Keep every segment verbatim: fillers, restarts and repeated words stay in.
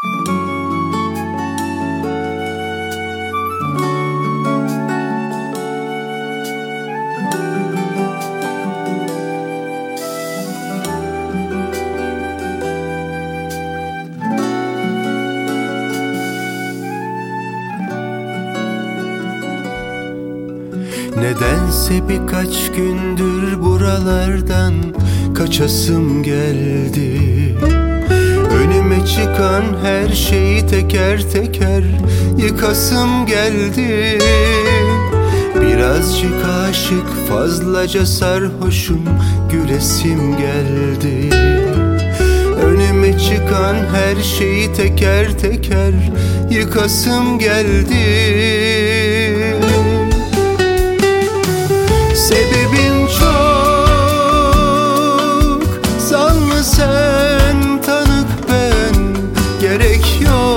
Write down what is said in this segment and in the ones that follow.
Nedense birkaç gündür buralardan kaçasım geldi. Önüme çıkan her şeyi teker teker yıkasım geldi. Birazcık aşık, fazlaca sarhoşum, gülesim geldi. Önüme çıkan her şeyi teker teker yıkasım geldi. Sebebim çok, sanma sen, tanık ben, gerek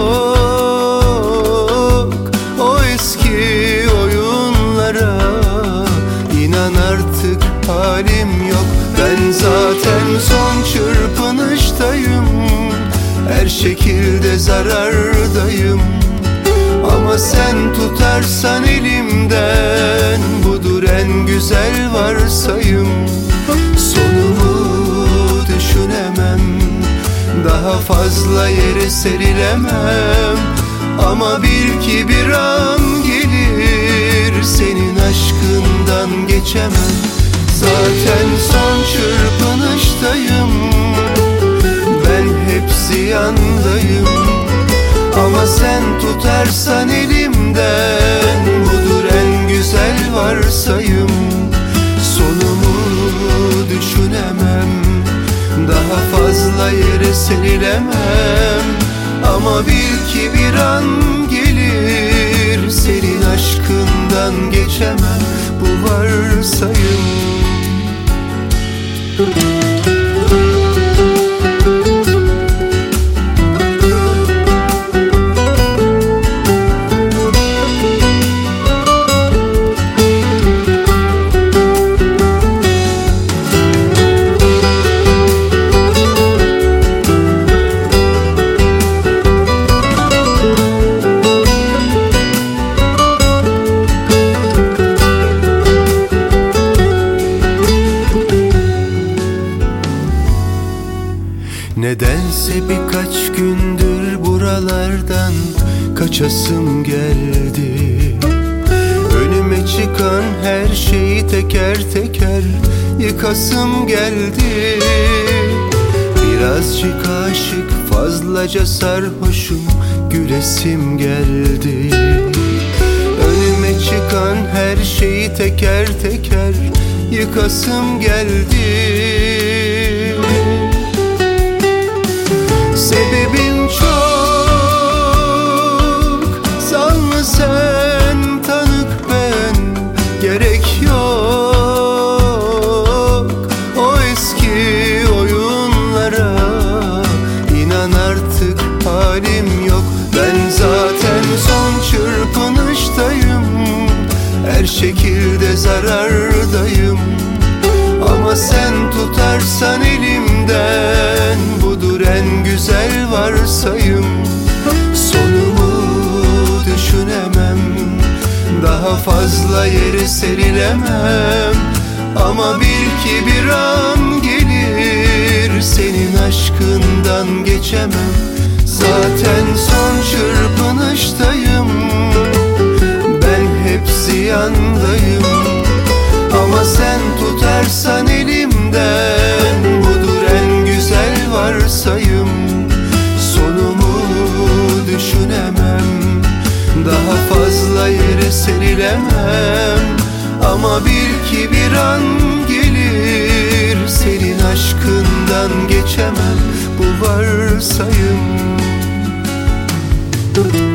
yok o eski oyunlara. İnan artık halim yok, ben zaten son çırpınıştayım, her şekilde zarardayım. Ama sen tutarsan elimden, budur en güzel varsayım. Sonumu düşünemem, daha fazla yere serilemem. Ama bil ki bir an gelir, senin aşkından geçemem. Zaten son çırpınıştayım, ben hep ziyandayım. Ama sen tutarsan elimden, budur en güzel varsayım. Sonumu düşünemem, daha fazla yere serilemem. Ama bil ki bir an gelir, senin aşkından geçemem, bu varsayım. Nedense birkaç gündür buralardan kaçasım geldi. Önüme çıkan her şeyi teker teker yıkasım geldi. Birazcık aşık, fazlaca sarhoşum, gülesim geldi. Önüme çıkan her şeyi teker teker yıkasım geldi. Sebebim çok, sanma sen, tanık ben, gerek yok o eski oyunlara. İnan artık halim yok, ben zaten son çırpınıştayım, her şekilde zarardayım. Ama sen tutarsan elimden, budur en güzel varsayım. Sonumu düşünemem, daha fazla yere serilemem. Ama bil ki bir an gelir, senin aşkından geçemem. Zaten son çırpınıştayım, ben hep ziyandayım. Ama sen tutarsan elimden, budur en güzel varsayım. Sonumu düşünemem, daha fazla yere serilemem. Ama bil ki bir an gelir, senin aşkından geçemem, bu varsayım.